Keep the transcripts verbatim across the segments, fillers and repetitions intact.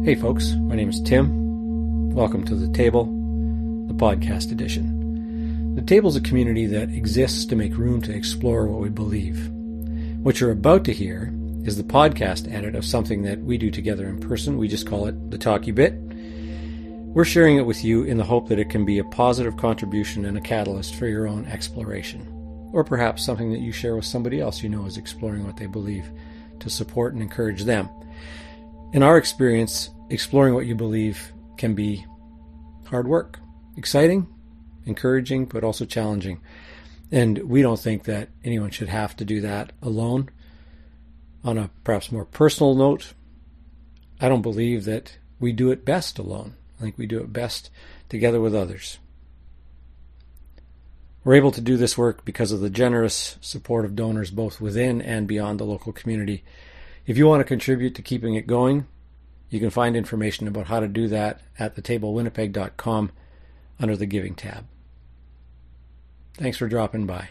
Hey folks, my name is Tim. Welcome to The Table, the podcast edition. The Table is a community that exists to make room to explore what we believe. What you're about to hear is the podcast edit of something that we do together in person. We just call it The Talkie Bit. We're sharing it with you in the hope that it can be a positive contribution and a catalyst for your own exploration. Or perhaps something that you share with somebody else you know is exploring what they believe to support and encourage them. In our experience, exploring what you believe can be hard work, exciting, encouraging, but also challenging. And we don't think that anyone should have to do that alone. On a perhaps more personal note, I don't believe that we do it best alone. I think we do it best together with others. We're able to do this work because of the generous support of donors both within and beyond the local community. If you want to contribute to keeping it going, you can find information about how to do that at the table winnipeg dot com under the Giving tab. Thanks for dropping by.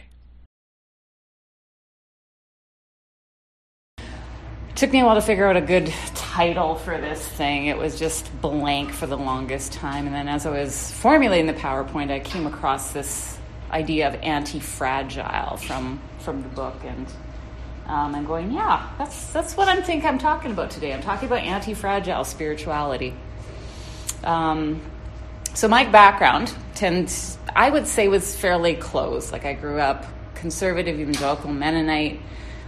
It took me a while to figure out a good title for this thing. It was just blank for the longest time. And then as I was formulating the PowerPoint, I came across this idea of anti-fragile from, from the book. And Um, I'm going, yeah, that's that's what I think I'm talking about today. I'm talking about anti-fragile spirituality. Um, so my background tends, I would say, was fairly close. Like I grew up conservative, evangelical, Mennonite,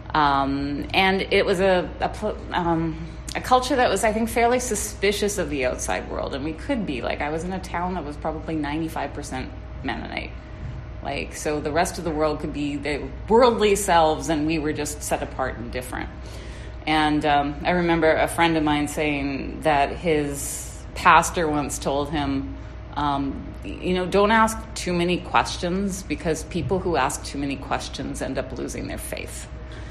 um, and it was a a, um, a culture that was, I think, fairly suspicious of the outside world, and we could be. Like I was in a town that was probably ninety-five percent Mennonite. Like, so the rest of the world could be the worldly selves, and we were just set apart and different. And um, I remember a friend of mine saying that his pastor once told him, um, you know, don't ask too many questions, because people who ask too many questions end up losing their faith.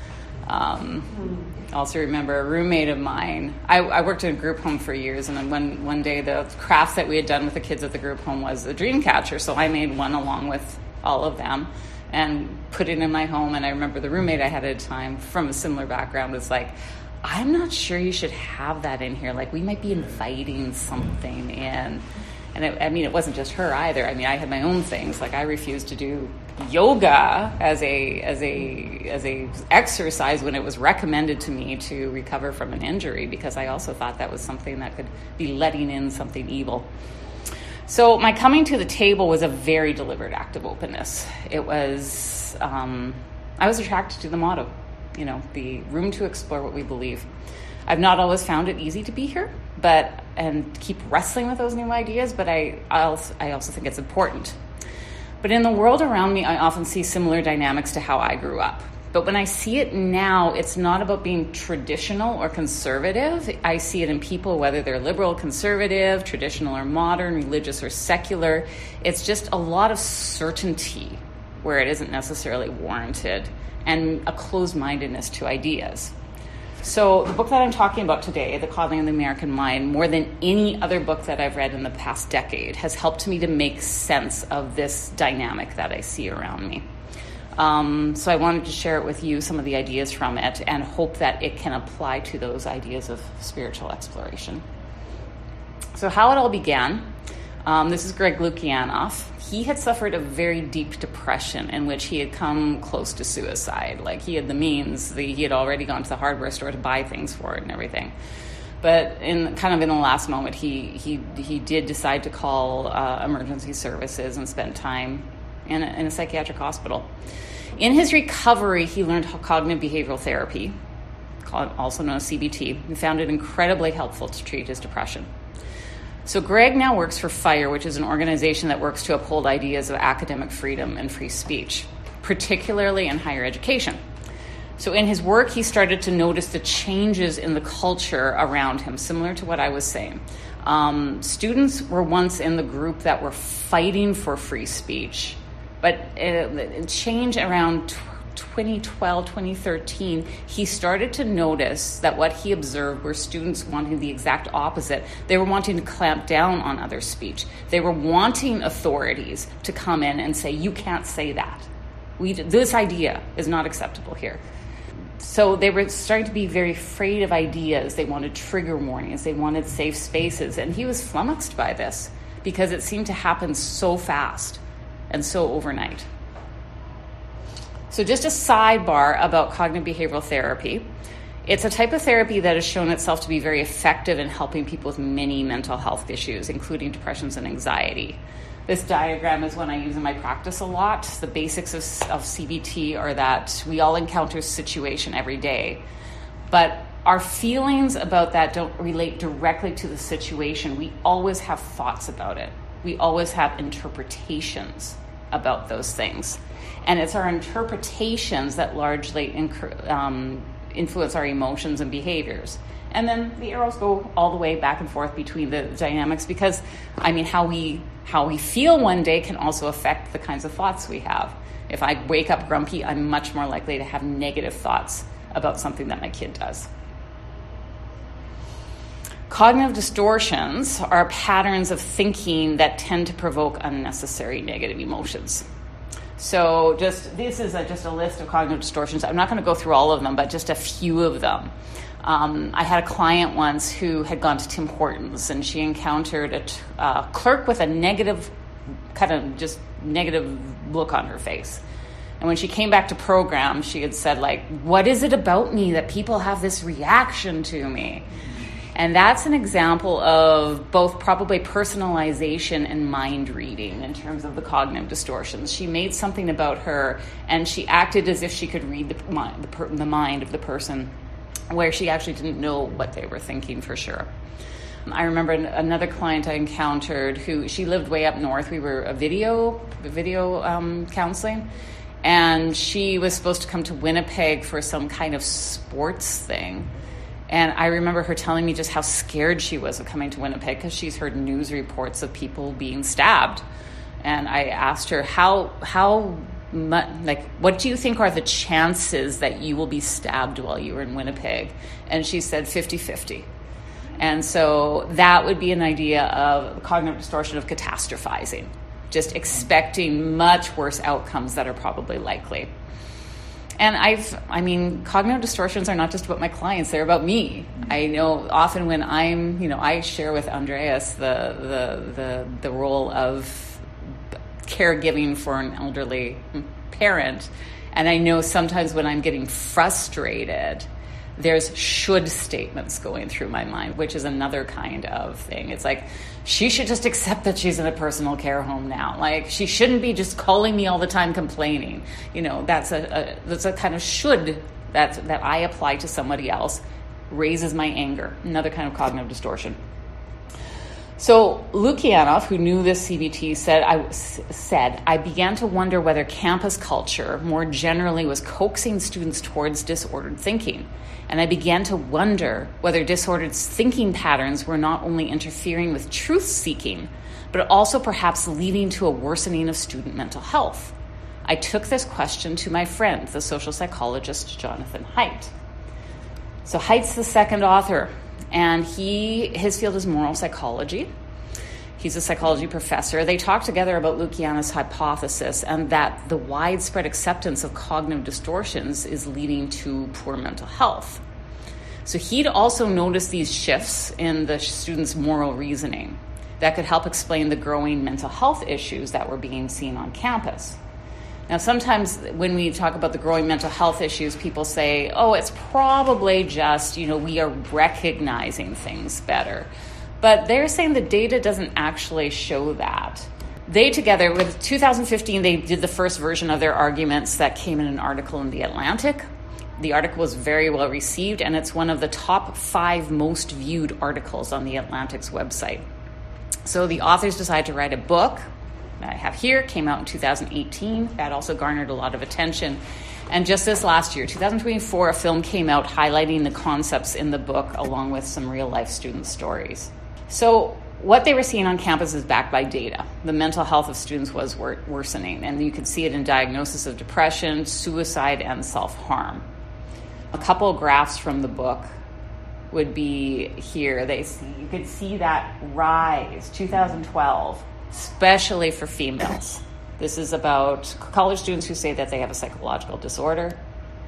Um, I also remember a roommate of mine. I, I worked in a group home for years, and then one, one day the crafts that we had done with the kids at the group home was a dream catcher, so I made one along with all of them and put it in my home. And I remember the roommate I had at the time from a similar background was like, I'm not sure you should have that in here. Like, we might be inviting something in. And it, I mean, it wasn't just her either. I mean, I had my own things. Like, I refused to do yoga as a as a as a exercise when it was recommended to me to recover from an injury, because I also thought that was something that could be letting in something evil. So my coming to the table was a very deliberate act of openness. It was, um, I was attracted to the motto, you know, the room to explore what we believe. I've not always found it easy to be here, but, and keep wrestling with those new ideas, but I, I also, I also think it's important. But in the world around me, I often see similar dynamics to how I grew up. But when I see it now, it's not about being traditional or conservative. I see it in people, whether they're liberal, conservative, traditional or modern, religious or secular. It's just a lot of certainty where it isn't necessarily warranted, and a closed-mindedness to ideas. So the book that I'm talking about today, The Coddling of the American Mind, more than any other book that I've read in the past decade, has helped me to make sense of this dynamic that I see around me. Um, so I wanted to share it with you, some of the ideas from it, and hope that it can apply to those ideas of spiritual exploration. So how it all began, um, this is Greg Lukianoff. He had suffered a very deep depression in which he had come close to suicide. Like, he had the means, the, he had already gone to the hardware store to buy things for it and everything. But in kind of in the last moment, he he he did decide to call uh, emergency services and spend time in a, in a psychiatric hospital. In his recovery, he learned cognitive behavioral therapy, also known as C B T, and found it incredibly helpful to treat his depression. So Greg now works for FIRE, which is an organization that works to uphold ideas of academic freedom and free speech, particularly in higher education. So in his work, he started to notice the changes in the culture around him, similar to what I was saying. Um, students were once in the group that were fighting for free speech, but uh, change around twenty twelve, twenty thirteen, he started to notice that what he observed were students wanting the exact opposite. They were wanting to clamp down on other speech. They were wanting authorities to come in and say, you can't say that. We, this idea is not acceptable here. So they were starting to be very afraid of ideas. They wanted trigger warnings. They wanted safe spaces. And he was flummoxed by this because it seemed to happen so fast and so overnight. So just a sidebar about cognitive behavioral therapy. It's a type of therapy that has shown itself to be very effective in helping people with many mental health issues, including depressions and anxiety. This diagram is one I use in my practice a lot. The basics of, of C B T are that we all encounter a situation every day, but our feelings about that don't relate directly to the situation. We always have thoughts about it. We always have interpretations about those things. And it's our interpretations that largely inc- um, influence our emotions and behaviors. And then the arrows go all the way back and forth between the dynamics because, I mean, how we how we feel one day can also affect the kinds of thoughts we have. If I wake up grumpy, I'm much more likely to have negative thoughts about something that my kid does. Cognitive distortions are patterns of thinking that tend to provoke unnecessary negative emotions. So just this is a, just a list of cognitive distortions. I'm not going to go through all of them, but just a few of them. Um, I had a client once who had gone to Tim Hortons, and she encountered a t- uh, clerk with a negative, kind of just negative look on her face. And when she came back to program, she had said, like, what is it about me that people have this reaction to me? And that's an example of both probably personalization and mind reading in terms of the cognitive distortions. She made something about her, and she acted as if she could read the mind, the, per, the mind of the person, where she actually didn't know what they were thinking for sure. I remember another client I encountered who, she lived way up north. We were a video, video um, counseling, and she was supposed to come to Winnipeg for some kind of sports thing. And I remember her telling me just how scared she was of coming to Winnipeg because she's heard news reports of people being stabbed. And I asked her, how, how much, like, what do you think are the chances that you will be stabbed while you were in Winnipeg? And she said fifty-fifty. And so that would be an idea of cognitive distortion of catastrophizing, just expecting much worse outcomes that are probably likely. And I've, I mean, cognitive distortions are not just about my clients, they're about me. I know often when I'm, you know, I share with Andreas the the the, the role of caregiving for an elderly parent. And I know sometimes when I'm getting frustrated, there's should statements going through my mind, which is another kind of thing. It's like, she should just accept that she's in a personal care home now. Like, she shouldn't be just calling me all the time complaining. You know, that's a, a that's a kind of should that that I apply to somebody else, raises my anger. Another kind of cognitive distortion. So Lukianoff, who knew this C B T, said, I, said, I began to wonder whether campus culture more generally was coaxing students towards disordered thinking. And I began to wonder whether disordered thinking patterns were not only interfering with truth-seeking, but also perhaps leading to a worsening of student mental health. I took this question to my friend, the social psychologist Jonathan Haidt. So Haidt's the second author, and he his field is moral psychology. He's a psychology professor. They talk together about Lukianoff's hypothesis and that the widespread acceptance of cognitive distortions is leading to poor mental health. So he'd also noticed these shifts in the students' moral reasoning that could help explain the growing mental health issues that were being seen on campus. Now, sometimes when we talk about the growing mental health issues, people say, oh, it's probably just, you know, we are recognizing things better. But they're saying the data doesn't actually show that. They together, with two thousand fifteen, they did the first version of their arguments that came in an article in The Atlantic. The article was very well received, and it's one of the top five most viewed articles on The Atlantic's website. So the authors decided to write a book that I have here, came out in two thousand eighteen. That also garnered a lot of attention. And just this last year, two thousand twenty-four, a film came out highlighting the concepts in the book along with some real-life student stories. So what they were seeing on campus is backed by data. The mental health of students was wor- worsening, and you could see it in diagnosis of depression, suicide, and self-harm. A couple of graphs from the book would be here. They see, you could see that rise, two thousand twelve, especially for females. This is about college students who say that they have a psychological disorder.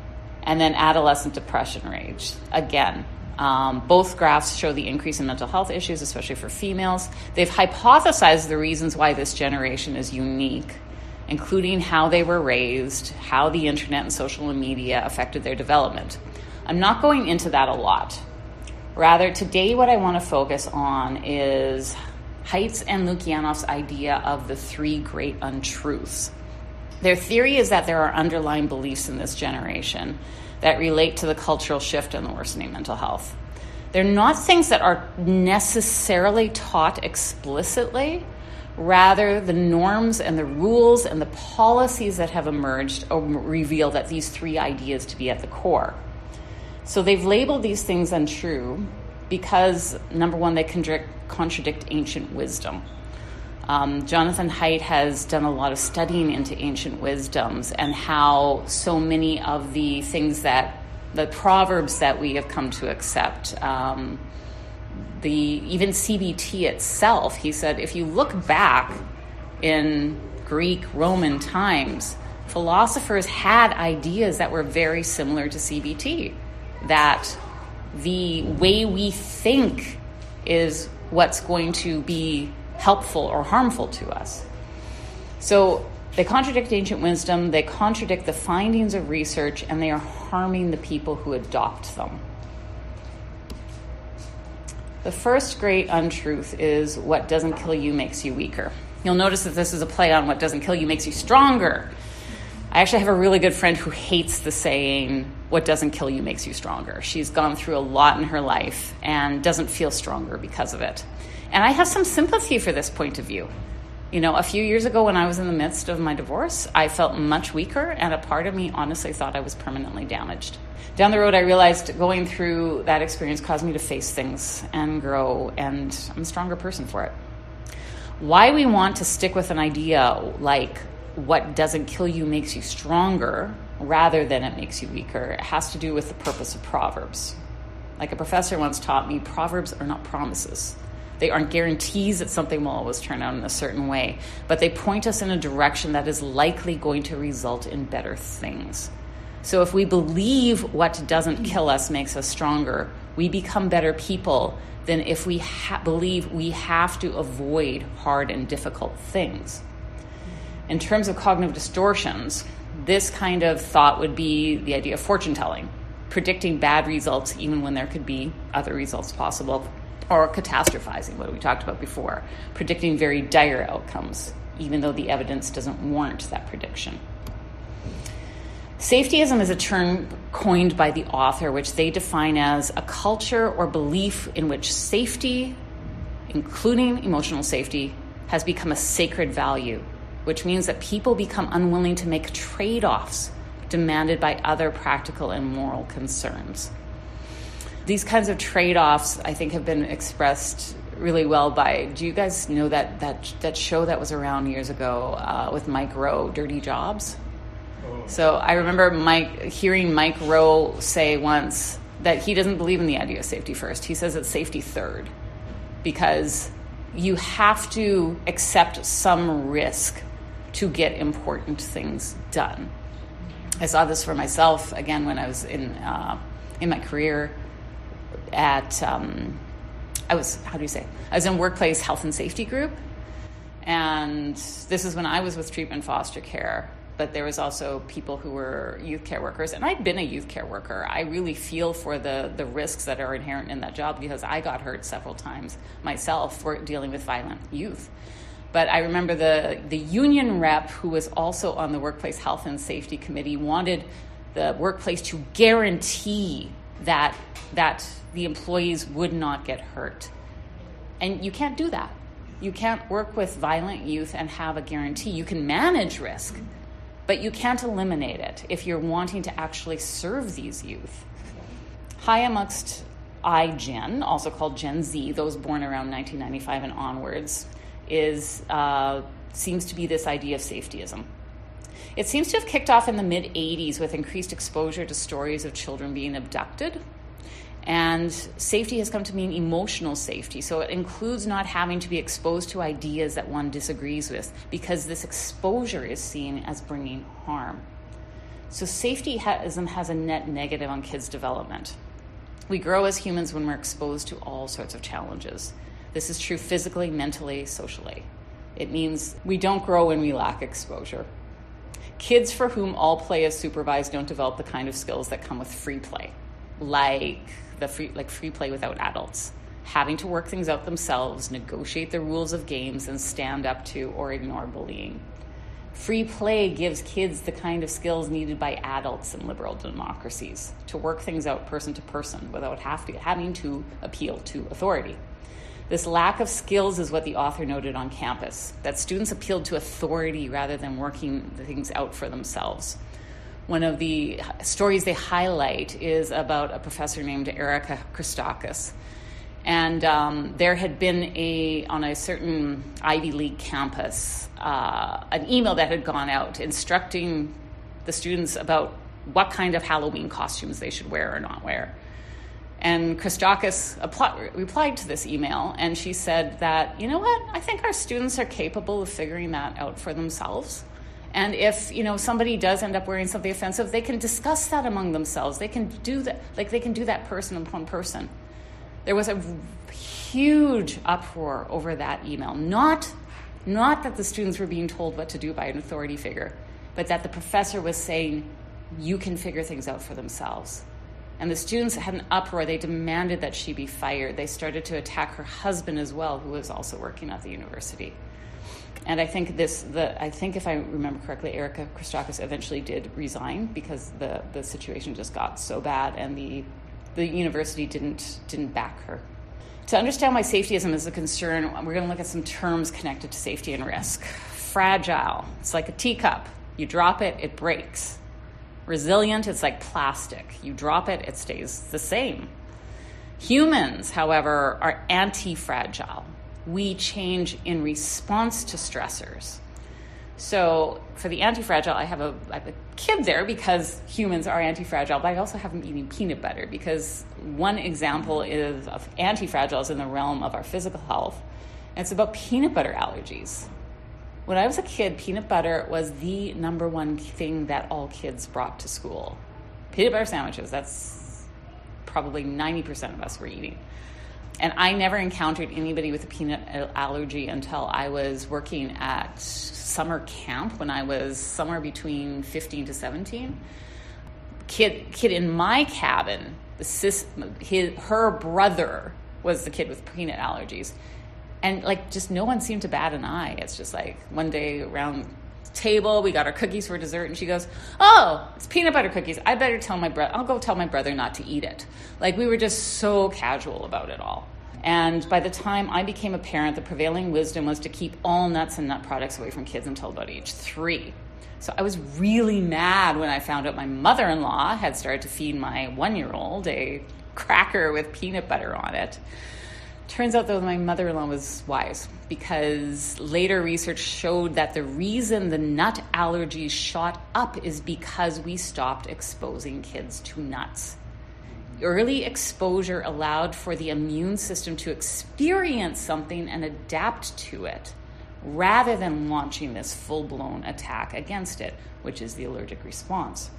And then adolescent depression rate, again. Um, both graphs show the increase in mental health issues, especially for females. They've hypothesized the reasons why this generation is unique, including how they were raised, how the internet and social media affected their development. I'm not going into that a lot. Rather, today what I want to focus on is Haidt's and Lukyanov's idea of the three great untruths. Their theory is that there are underlying beliefs in this generation that relate to the cultural shift and the worsening mental health. They're not things that are necessarily taught explicitly. Rather, the norms and the rules and the policies that have emerged reveal that these three ideas to be at the core. So they've labeled these things untrue because, number one, they contradict, contradict ancient wisdom. Um, Jonathan Haidt has done a lot of studying into ancient wisdoms and how so many of the things that, the proverbs that we have come to accept, um, the even C B T itself, he said, if you look back in Greek, Roman times, philosophers had ideas that were very similar to C B T, that the way we think is what's going to be helpful or harmful to us. So they contradict ancient wisdom, they contradict the findings of research, and they are harming the people who adopt them. The first great untruth is what doesn't kill you makes you weaker. You'll notice that this is a play on what doesn't kill you makes you stronger. I actually have a really good friend who hates the saying, what doesn't kill you makes you stronger. She's gone through a lot in her life and doesn't feel stronger because of it. And I have some sympathy for this point of view. You know, a few years ago when I was in the midst of my divorce, I felt much weaker, and a part of me honestly thought I was permanently damaged. Down the road, I realized going through that experience caused me to face things and grow, and I'm a stronger person for it. Why we want to stick with an idea like what doesn't kill you makes you stronger rather than it makes you weaker, it has to do with the purpose of Proverbs. Like a professor once taught me, Proverbs are not promises. They aren't guarantees that something will always turn out in a certain way, but they point us in a direction that is likely going to result in better things. So if we believe what doesn't kill us makes us stronger, we become better people than if we ha- believe we have to avoid hard and difficult things. In terms of cognitive distortions, this kind of thought would be the idea of fortune telling, predicting bad results even when there could be other results possible, or catastrophizing, what we talked about before, predicting very dire outcomes, even though the evidence doesn't warrant that prediction. Safetyism is a term coined by the author, which they define as a culture or belief in which safety, including emotional safety, has become a sacred value, which means that people become unwilling to make trade-offs demanded by other practical and moral concerns. These kinds of trade-offs, I think, have been expressed really well by, do you guys know that that, that show that was around years ago uh, with Mike Rowe, Dirty Jobs? Oh. So I remember Mike hearing Mike Rowe say once that he doesn't believe in the idea of safety first. He says it's safety third, because you have to accept some risk to get important things done. I saw this for myself, again, when I was in uh, in my career at, um, I was, how do you say, I was in workplace health and safety group, and this is when I was with treatment foster care, but there was also people who were youth care workers, and I'd been a youth care worker. I really feel for the, the risks that are inherent in that job, because I got hurt several times myself for dealing with violent youth. But I remember the, the union rep, who was also on the workplace health and safety committee, wanted the workplace to guarantee that that the employees would not get hurt. And you can't do that. You can't work with violent youth and have a guarantee. You can manage risk, but you can't eliminate it if you're wanting to actually serve these youth. High amongst iGen, also called Gen Z, those born around nineteen ninety-five and onwards, is uh, seems to be this idea of safetyism. It seems to have kicked off in the mid-eighties with increased exposure to stories of children being abducted. And safety has come to mean emotional safety. So it includes not having to be exposed to ideas that one disagrees with, because this exposure is seen as bringing harm. So safetyism has a net negative on kids' development. We grow as humans when we're exposed to all sorts of challenges. This is true physically, mentally, socially. It means we don't grow when we lack exposure. Kids for whom all play is supervised don't develop the kind of skills that come with free play, like the free, like free play without adults, having to work things out themselves, negotiate the rules of games, and stand up to or ignore bullying. Free play gives kids the kind of skills needed by adults in liberal democracies to work things out person to person without have to, having to appeal to authority. This lack of skills is what the author noted on campus, that students appealed to authority rather than working things out for themselves. One of the stories they highlight is about a professor named Erica Christakis. And um, there had been a, on a certain Ivy League campus, uh, an email that had gone out instructing the students about what kind of Halloween costumes they should wear or not wear. And Christakis apl- replied to this email, and she said that, you know what, I think our students are capable of figuring that out for themselves. And if, you know, somebody does end up wearing something offensive, they can discuss that among themselves. They can do that, like they can do that person upon person. There was a huge uproar over that email. Not, not that the students were being told what to do by an authority figure, but that the professor was saying, you can figure things out for themselves. And the students had an uproar. They demanded that she be fired. They started to attack her husband as well, who was also working at the university. And I think this, the I think if I remember correctly, Erica Christakis eventually did resign because the, the situation just got so bad, and the the university didn't didn't back her. To understand why safetyism is a concern, we're going to look at some terms connected to safety and risk. Fragile, it's like a teacup. You drop it, it breaks. Resilient, it's like plastic. You drop it, it stays the same. Humans, however, are anti-fragile. We change in response to stressors. So for the anti-fragile, I have a, I have a kid there because humans are anti-fragile, but I also have them eating peanut butter because one example is of anti-fragile is in the realm of our physical health. And it's about peanut butter allergies. When I was a kid, peanut butter was the number one thing that all kids brought to school. Peanut butter sandwiches, that's probably ninety percent of us were eating. And I never encountered anybody with a peanut allergy until I was working at summer camp when I was somewhere between fifteen to seventeen. Kid, kid in my cabin, the sis, his, her brother was the kid with peanut allergies. And like, just no one seemed to bat an eye. It's just like one day around the table, we got our cookies for dessert, and she goes, "Oh, it's peanut butter cookies. I better tell my brother. I'll go tell my brother not to eat it." Like, we were just so casual about it all. And by the time I became a parent, the prevailing wisdom was to keep all nuts and nut products away from kids until about age three. So I was really mad when I found out my mother-in-law had started to feed my one-year-old a cracker with peanut butter on it. Turns out, though, my mother-in-law was wise, because later research showed that the reason the nut allergies shot up is because we stopped exposing kids to nuts. Early exposure allowed for the immune system to experience something and adapt to it, rather than launching this full-blown attack against it, which is the allergic response.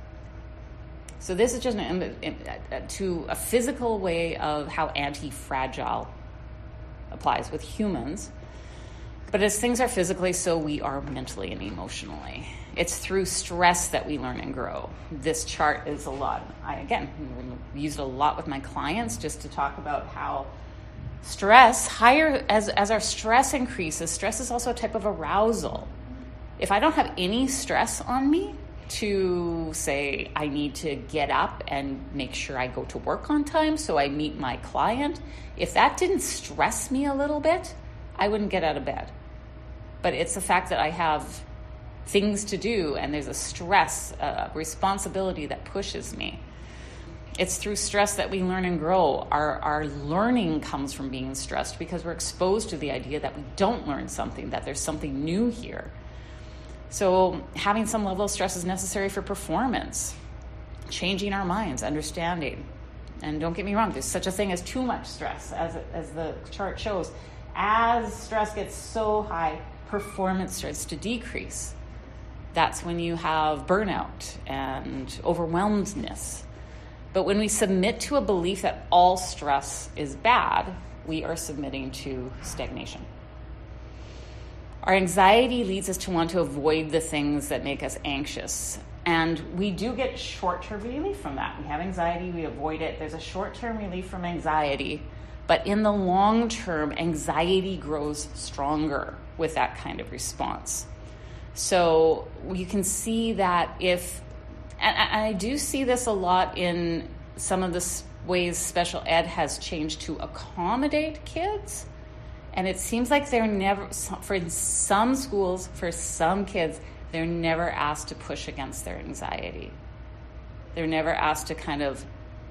So this is just an, to a physical way of how anti-fragile applies with humans. But as things are physically, so we are mentally and emotionally. It's through stress that we learn and grow. This chart is a lot. I, again, use it a lot with my clients just to talk about how stress, higher as, as our stress increases, stress is also a type of arousal. If I don't have any stress on me, to say I need to get up and make sure I go to work on time so I meet my client, if that didn't stress me a little bit, I wouldn't get out of bed. But it's the fact that I have things to do and there's a stress, a responsibility that pushes me. It's through stress that we learn and grow. Our, our learning comes from being stressed because we're exposed to the idea that we don't learn something, that there's something new here. So having some level of stress is necessary for performance, changing our minds, understanding. And don't get me wrong, there's such a thing as too much stress, as, as the chart shows. As stress gets so high, performance starts to decrease. That's when you have burnout and overwhelmedness. But when we submit to a belief that all stress is bad, we are submitting to stagnation. Our anxiety leads us to want to avoid the things that make us anxious. And we do get short-term relief from that. We have anxiety, we avoid it. There's a short-term relief from anxiety. But in the long term, anxiety grows stronger with that kind of response. So you can see that if, and I do see this a lot in some of the ways special ed has changed to accommodate kids. And it seems like they're never, for some schools, for some kids, they're never asked to push against their anxiety. They're never asked to kind of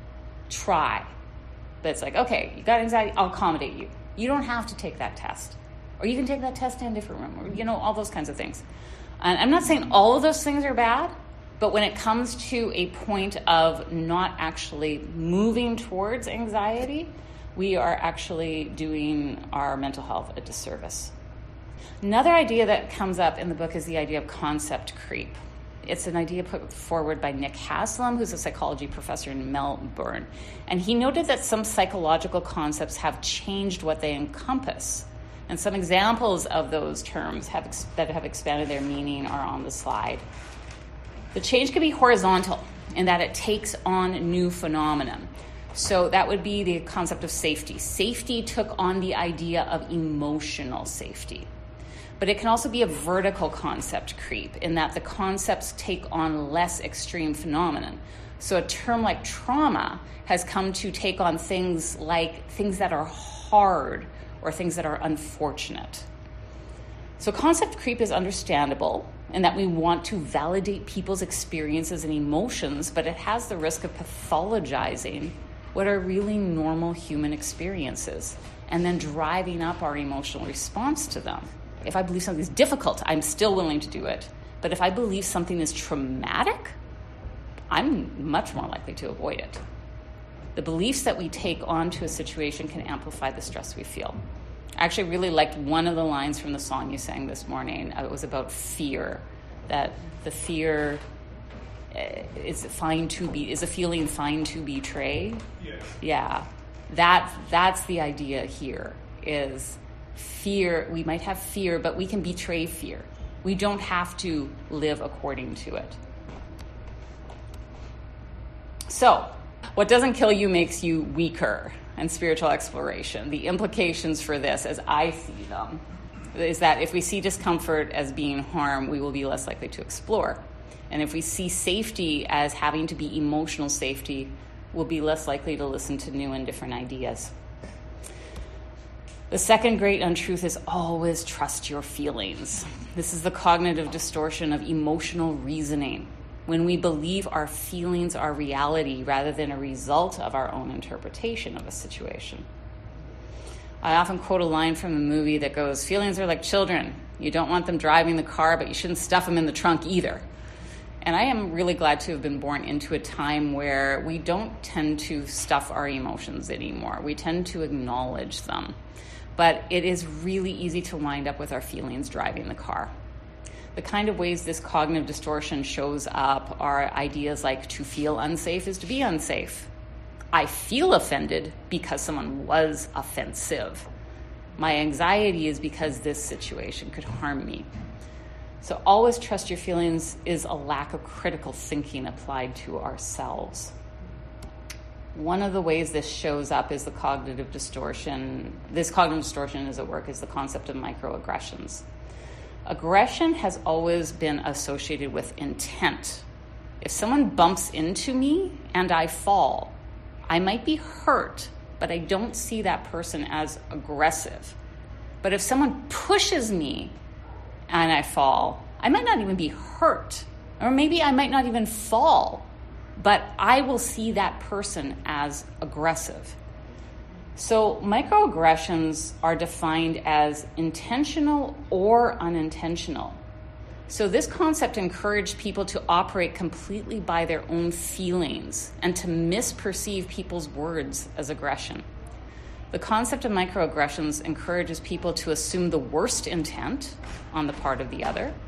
try. But it's like, okay, you got anxiety, I'll accommodate you. You don't have to take that test. Or you can take that test in a different room, or, you know, all those kinds of things. And I'm not saying all of those things are bad, but when it comes to a point of not actually moving towards anxiety, we are actually doing our mental health a disservice. Another idea that comes up in the book is the idea of concept creep. It's an idea put forward by Nick Haslam, who's a psychology professor in Melbourne. And he noted that some psychological concepts have changed what they encompass. And some examples of those terms have ex- that have expanded their meaning are on the slide. The change can be horizontal in that it takes on new phenomenon. So that would be the concept of safety. Safety took on the idea of emotional safety. But it can also be a vertical concept creep in that the concepts take on less extreme phenomenon. So a term like trauma has come to take on things like things that are hard or things that are unfortunate. So concept creep is understandable in that we want to validate people's experiences and emotions, but it has the risk of pathologizing what are really normal human experiences and then driving up our emotional response to them. If I believe something is difficult, I'm still willing to do it. But if I believe something is traumatic, I'm much more likely to avoid it. The beliefs that we take onto a situation can amplify the stress we feel. I actually really liked one of the lines from the song you sang this morning. It was about fear, that the fear is fine to be, is a feeling fine to betray. Yes. Yeah, that that's the idea here. Is fear? We might have fear, but we can betray fear. We don't have to live according to it. So, what doesn't kill you makes you weaker. And spiritual exploration. The implications for this, as I see them, is that if we see discomfort as being harm, we will be less likely to explore. And if we see safety as having to be emotional safety, we'll be less likely to listen to new and different ideas. The second great untruth is always trust your feelings. This is the cognitive distortion of emotional reasoning. When we believe our feelings are reality rather than a result of our own interpretation of a situation. I often quote a line from the movie that goes, feelings are like children. You don't want them driving the car, but you shouldn't stuff them in the trunk either. And I am really glad to have been born into a time where we don't tend to stuff our emotions anymore. We tend to acknowledge them. But it is really easy to wind up with our feelings driving the car. The kind of ways this cognitive distortion shows up are ideas like to feel unsafe is to be unsafe. I feel offended because someone was offensive. My anxiety is because this situation could harm me. So always trust your feelings is a lack of critical thinking applied to ourselves. One of the ways this shows up is the cognitive distortion. This cognitive distortion is at work is the concept of microaggressions. Aggression has always been associated with intent. If someone bumps into me and I fall, I might be hurt, but I don't see that person as aggressive. But if someone pushes me and I fall, I might not even be hurt, or maybe I might not even fall, but I will see that person as aggressive. So microaggressions are defined as intentional or unintentional. So this concept encouraged people to operate completely by their own feelings and to misperceive people's words as aggression. The concept of microaggressions encourages people to assume the worst intent on the part of the other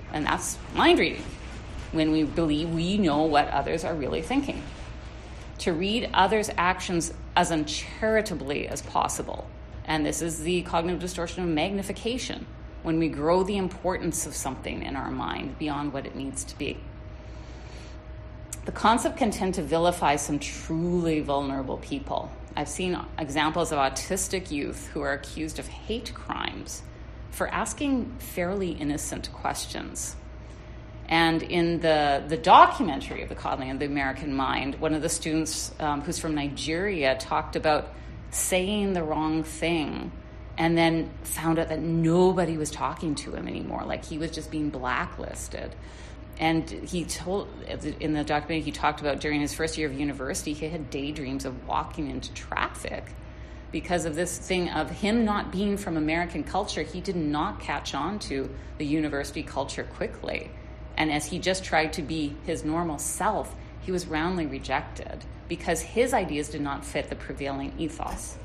And that's mind reading, when we believe we know what others are really thinking. To read others' actions as uncharitably as possible. And this is the cognitive distortion of magnification, when we grow the importance of something in our mind beyond what it needs to be. The concept can tend to vilify some truly vulnerable people. I've seen examples of autistic youth who are accused of hate crimes for asking fairly innocent questions. And in the, the documentary of The Coddling of the American Mind, one of the students um, who's from Nigeria talked about saying the wrong thing and then found out that nobody was talking to him anymore, like he was just being blacklisted. And he told, in the documentary, he talked about during his first year of university, he had daydreams of walking into traffic because of this thing of him not being from American culture. He did not catch on to the university culture quickly. And as he just tried to be his normal self, he was roundly rejected because his ideas did not fit the prevailing ethos.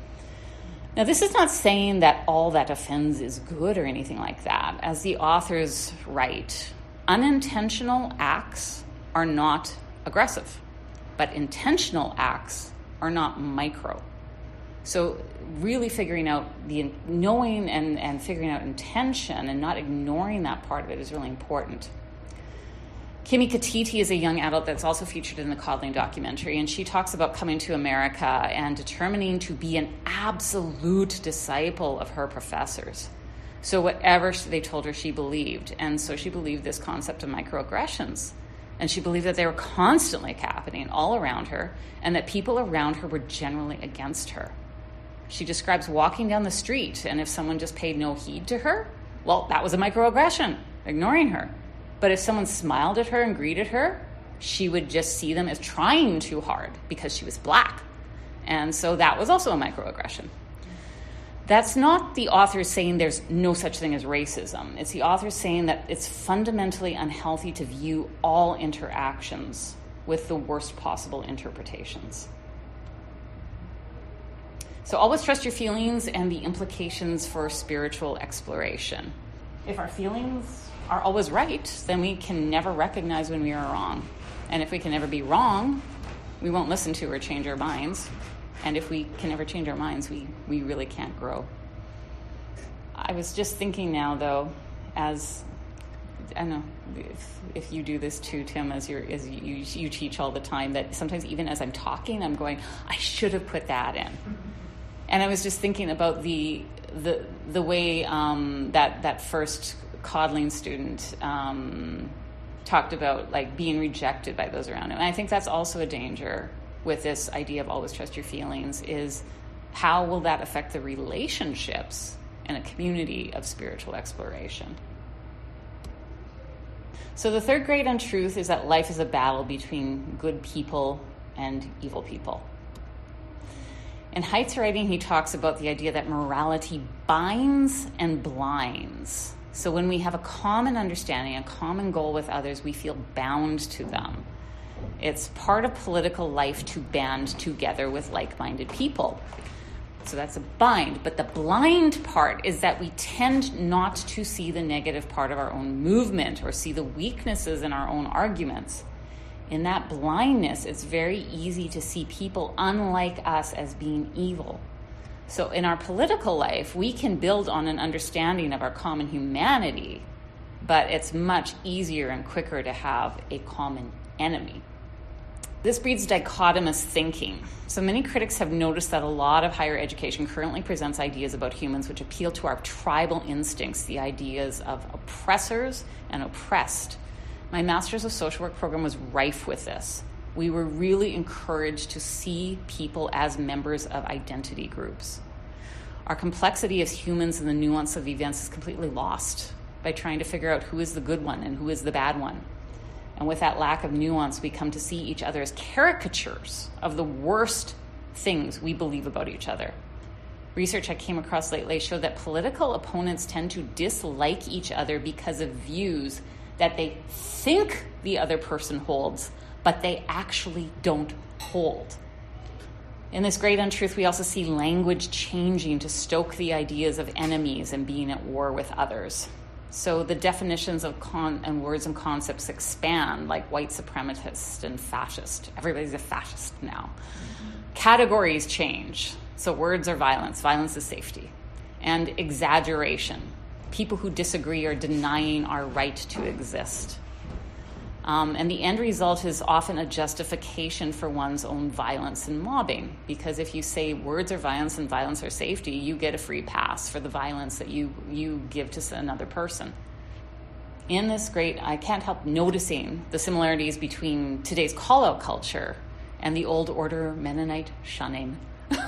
Now, this is not saying that all that offends is good or anything like that. As the authors write, unintentional acts are not aggressive, but intentional acts are not micro. So really figuring out the knowing and, and figuring out intention and not ignoring that part of it is really important. Kimi Katiti is a young adult that's also featured in the Coddling documentary, and she talks about coming to America and determining to be an absolute disciple of her professors. So whatever they told her, she believed. And so she believed this concept of microaggressions. And she believed that they were constantly happening all around her and that people around her were generally against her. She describes walking down the street, and if someone just paid no heed to her, well, that was a microaggression, ignoring her. But if someone smiled at her and greeted her, she would just see them as trying too hard because she was black. And so that was also a microaggression. That's not the author saying there's no such thing as racism. It's the author saying that it's fundamentally unhealthy to view all interactions with the worst possible interpretations. So always trust your feelings and the implications for spiritual exploration. If our feelings are always right, then we can never recognize when we are wrong. And if we can never be wrong, we won't listen to or change our minds. And if we can never change our minds, we, we really can't grow. I was just thinking now, though, as, I don't know if, if you do this too, Tim, as, you're, as you, you teach all the time, that sometimes even as I'm talking, I'm going, I should have put that in. And I was just thinking about the the the way um, that, that first coddling student um, talked about like being rejected by those around him. And I think that's also a danger with this idea of always trust your feelings, is how will that affect the relationships in a community of spiritual exploration? So the third great untruth is that life is a battle between good people and evil people. In Haidt's writing, he talks about the idea that morality binds and blinds. So when we have a common understanding, a common goal with others, we feel bound to them. It's part of political life to band together with like-minded people. So that's a bind. But the blind part is that we tend not to see the negative part of our own movement or see the weaknesses in our own arguments. In that blindness, it's very easy to see people unlike us as being evil. So in our political life, we can build on an understanding of our common humanity, but it's much easier and quicker to have a common enemy. This breeds dichotomous thinking. So many critics have noticed that a lot of higher education currently presents ideas about humans which appeal to our tribal instincts, the ideas of oppressors and oppressed. My Master's of Social Work program was rife with this. We were really encouraged to see people as members of identity groups. Our complexity as humans and the nuance of events is completely lost by trying to figure out who is the good one and who is the bad one. And with that lack of nuance, we come to see each other as caricatures of the worst things we believe about each other. Research I came across lately showed that political opponents tend to dislike each other because of views that they think the other person holds, but they actually don't hold. In this great untruth, we also see language changing to stoke the ideas of enemies and being at war with others. So the definitions of con- and words and concepts expand, like white supremacist and fascist. Everybody's a fascist now. Mm-hmm. Categories change. So words are violence. Violence is safety. And exaggeration. People who disagree are denying our right to exist. Um, and the end result is often a justification for one's own violence and mobbing. Because if you say words are violence and violence are safety, you get a free pass for the violence that you, you give to another person. In this great, I can't help noticing the similarities between today's call-out culture and the old order Mennonite shunning.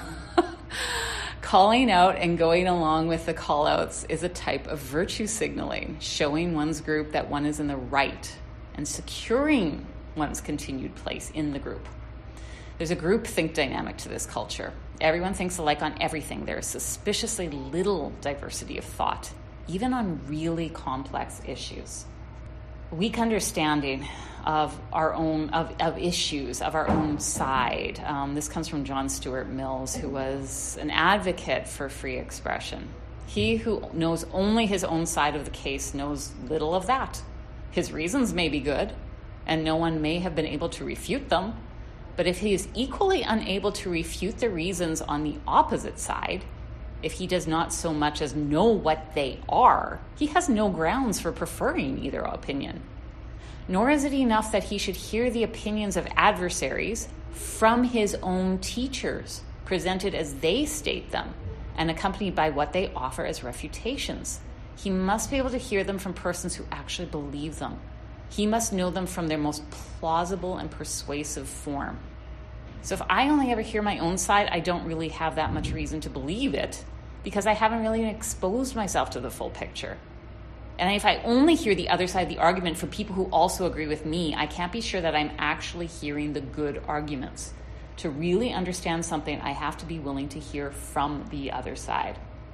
Calling out and going along with the call-outs is a type of virtue signaling, showing one's group that one is in the right and securing one's continued place in the group. There's a groupthink dynamic to this culture. Everyone thinks alike on everything. There is suspiciously little diversity of thought, even on really complex issues. Weak understanding of our own, of, of issues, of our own side. Um, this comes from John Stuart Mills, who was an advocate for free expression. He who knows only his own side of the case knows little of that. His reasons may be good, and no one may have been able to refute them, but if he is equally unable to refute the reasons on the opposite side, if he does not so much as know what they are, he has no grounds for preferring either opinion. Nor is it enough that he should hear the opinions of adversaries from his own teachers, presented as they state them, and accompanied by what they offer as refutations. He must be able to hear them from persons who actually believe them. He must know them from their most plausible and persuasive form. So if I only ever hear my own side, I don't really have that much reason to believe it, because I haven't really exposed myself to the full picture. And if I only hear the other side of the argument from people who also agree with me, I can't be sure that I'm actually hearing the good arguments. To really understand something, I have to be willing to hear from the other side.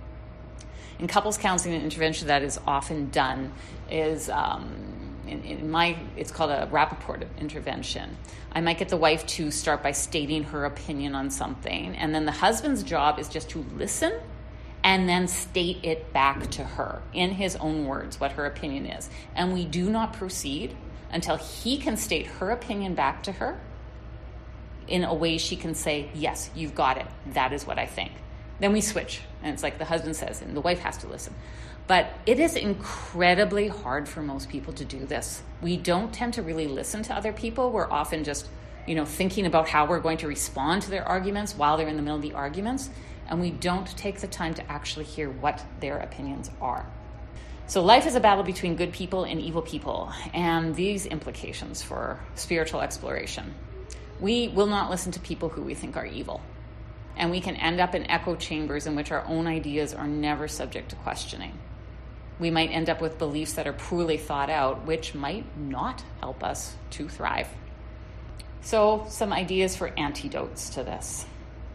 In couples counseling and intervention, that is often done is, um, in, in my, it's called a Rappaport intervention. I might get the wife to start by stating her opinion on something, and then the husband's job is just to listen and then state it back to her in his own words, what her opinion is. And we do not proceed until he can state her opinion back to her in a way she can say, yes, you've got it. That is what I think. Then we switch, and it's like the husband says, and the wife has to listen. But it is incredibly hard for most people to do this. We don't tend to really listen to other people. We're often just, you know, thinking about how we're going to respond to their arguments while they're in the middle of the arguments, and we don't take the time to actually hear what their opinions are. So life is a battle between good people and evil people, and these implications for spiritual exploration. We will not listen to people who we think are evil, and we can end up in echo chambers in which our own ideas are never subject to questioning. We might end up with beliefs that are poorly thought out, which might not help us to thrive. So, some ideas for antidotes to this.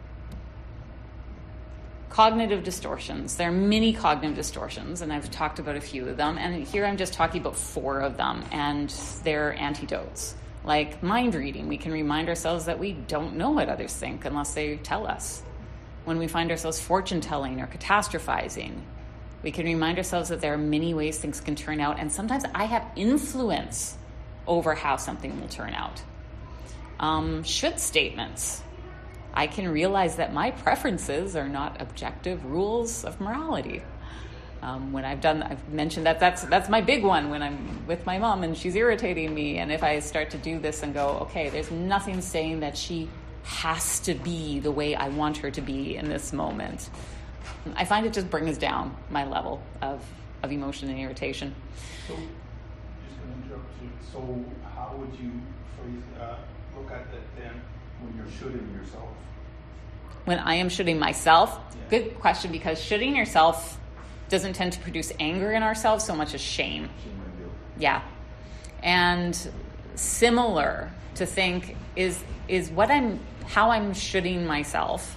Cognitive distortions. There are many cognitive distortions, and I've talked about a few of them, and here I'm just talking about four of them, and they're antidotes. Like mind reading, we can remind ourselves that we don't know what others think unless they tell us. When we find ourselves fortune telling or catastrophizing, we can remind ourselves that there are many ways things can turn out, and sometimes I have influence over how something will turn out. Um, should statements. I can realize that my preferences are not objective rules of morality. Um, when I've done, I've mentioned that that's that's my big one when I'm with my mom and she's irritating me. And if I start to do this and go, okay, there's nothing saying that she has to be the way I want her to be in this moment, I find it just brings down my level of, of emotion and irritation. So, just going to interrupt you. So, how would you phrase, uh, look at that then when you're shooting yourself? When I am shooting myself? Yeah. Good question, because shooting yourself doesn't tend to produce anger in ourselves so much as shame. Shame and guilt. Yeah. And similar to think is is what I'm how I'm shooting myself.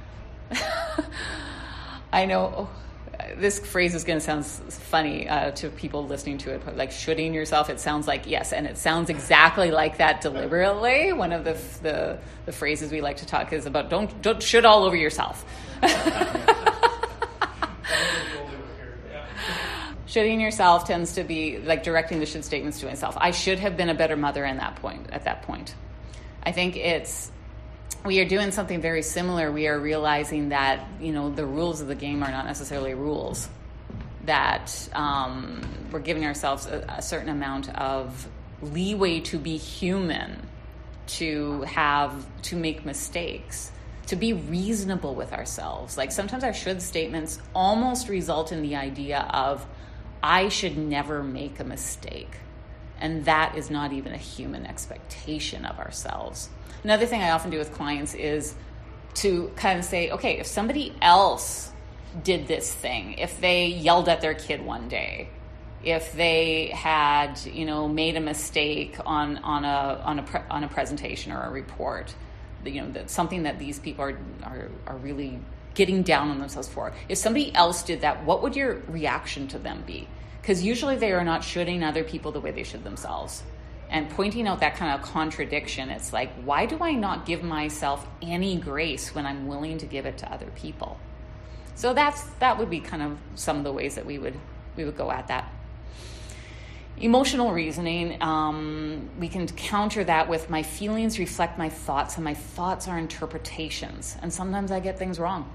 I know this phrase is going to sound funny uh, to people listening to it, but like shooting yourself, it sounds like yes, and it sounds exactly like that deliberately. One of the the, the phrases we like to talk is about don't don't shoot all over yourself. Shoulding yourself tends to be like directing the should statements to myself. I should have been a better mother in that point, at that point. I think it's, we are doing something very similar. We are realizing that, you know, the rules of the game are not necessarily rules. That um, we're giving ourselves a, a certain amount of leeway to be human, to have, to make mistakes, to be reasonable with ourselves. Like sometimes our should statements almost result in the idea of, I should never make a mistake. And that is not even a human expectation of ourselves. Another thing I often do with clients is to kind of say, okay, if somebody else did this thing, if they yelled at their kid one day, if they had, you know, made a mistake on on a on a pre- on a presentation or a report, you know, that something that these people are, are are really getting down on themselves for. If somebody else did that, what would your reaction to them be? Because usually they are not shoulding other people the way they should themselves. And pointing out that kind of contradiction, it's like, why do I not give myself any grace when I'm willing to give it to other people? So that's that would be kind of some of the ways that we would we would go at that. Emotional reasoning, um, we can counter that with my feelings reflect my thoughts, and my thoughts are interpretations. And sometimes I get things wrong.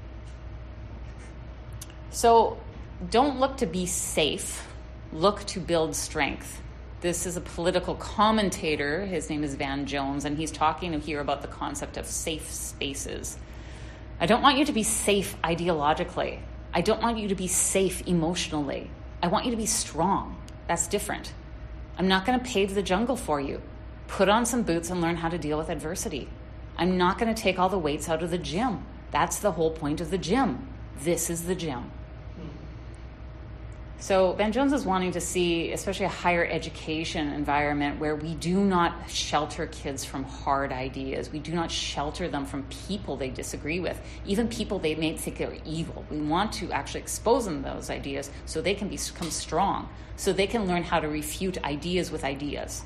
So don't look to be safe, look to build strength. This is a political commentator, his name is Van Jones, and he's talking here about the concept of safe spaces. I don't want you to be safe ideologically. I don't want you to be safe emotionally. I want you to be strong. That's different. I'm not going to pave the jungle for you. Put on some boots and learn how to deal with adversity. I'm not going to take all the weights out of the gym. That's the whole point of the gym. This is the gym. So Van Jones is wanting to see, especially a higher education environment where we do not shelter kids from hard ideas. We do not shelter them from people they disagree with, even people they may think are evil. We want to actually expose them to those ideas so they can become strong, so they can learn how to refute ideas with ideas.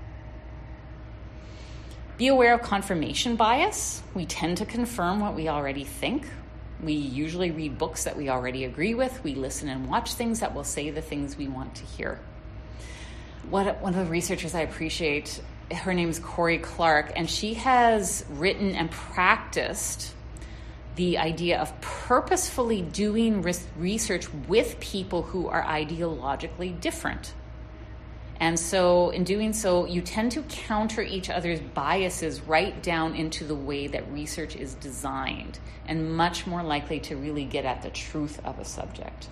Be aware of confirmation bias. We tend to confirm what we already think. We usually read books that we already agree with. We listen and watch things that will say the things we want to hear. What, one of the researchers I appreciate, her name is Corey Clark, and she has written and practiced the idea of purposefully doing research with people who are ideologically different. And so in doing so, you tend to counter each other's biases right down into the way that research is designed, and much more likely to really get at the truth of a subject.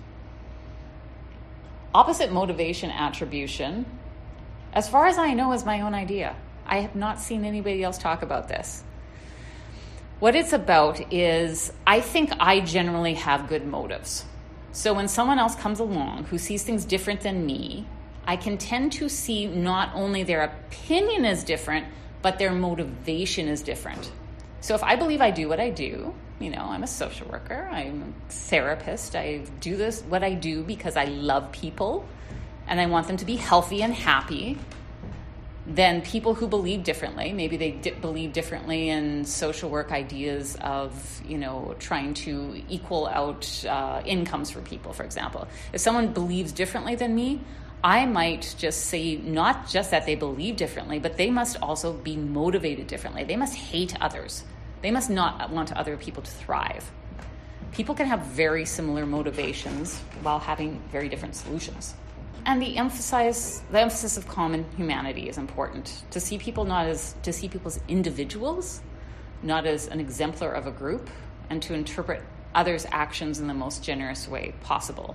Opposite motivation attribution, as far as I know, is my own idea. I have not seen anybody else talk about this. What it's about is, I think I generally have good motives. So when someone else comes along who sees things different than me, I can tend to see not only their opinion is different, but their motivation is different. So if I believe I do what I do, you know, I'm a social worker, I'm a therapist, I do this, what I do because I love people and I want them to be healthy and happy, then people who believe differently, maybe they di- believe differently in social work ideas of, you know, trying to equal out uh, incomes for people, for example. If someone believes differently than me, I might just say not just that they believe differently, but they must also be motivated differently. They must hate others. They must not want other people to thrive. People can have very similar motivations while having very different solutions. And the emphasize the emphasis of common humanity is important. To see people not as to see people as individuals, not as an exemplar of a group, and to interpret others' actions in the most generous way possible.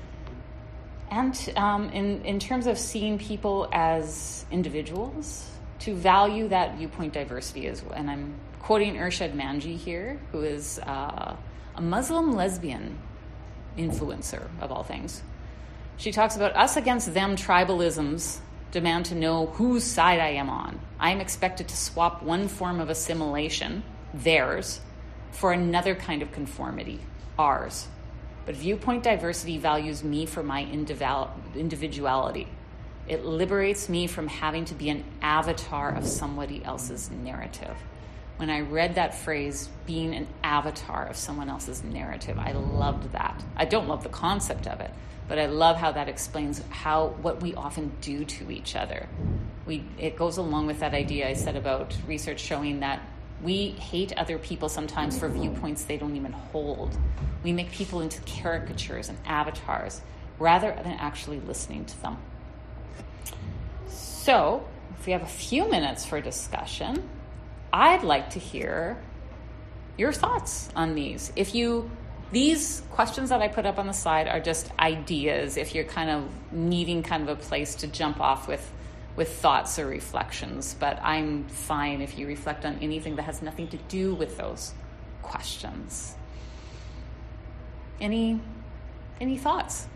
And um, in, in terms of seeing people as individuals, to value that viewpoint diversity as well. And I'm quoting Irshad Manji here, who is uh, a Muslim lesbian influencer, of all things. She talks about us against them tribalisms demand to know whose side I am on. I am expected to swap one form of assimilation, theirs, for another kind of conformity, ours. But viewpoint diversity values me for my individuality. It liberates me from having to be an avatar of somebody else's narrative. When I read that phrase, being an avatar of someone else's narrative, I loved that. I don't love the concept of it, But I love how that explains how what we often do to each other. We it goes along with that idea I said about research showing that we hate other people sometimes for viewpoints they don't even hold. We make people into caricatures and avatars rather than actually listening to them. So, if we have a few minutes for discussion, I'd like to hear your thoughts on these. If you, these questions that I put up on the slide are just ideas if you're kind of needing kind of a place to jump off with, with thoughts or reflections. But I'm fine if you reflect on anything that has nothing to do with those questions. Any, any thoughts?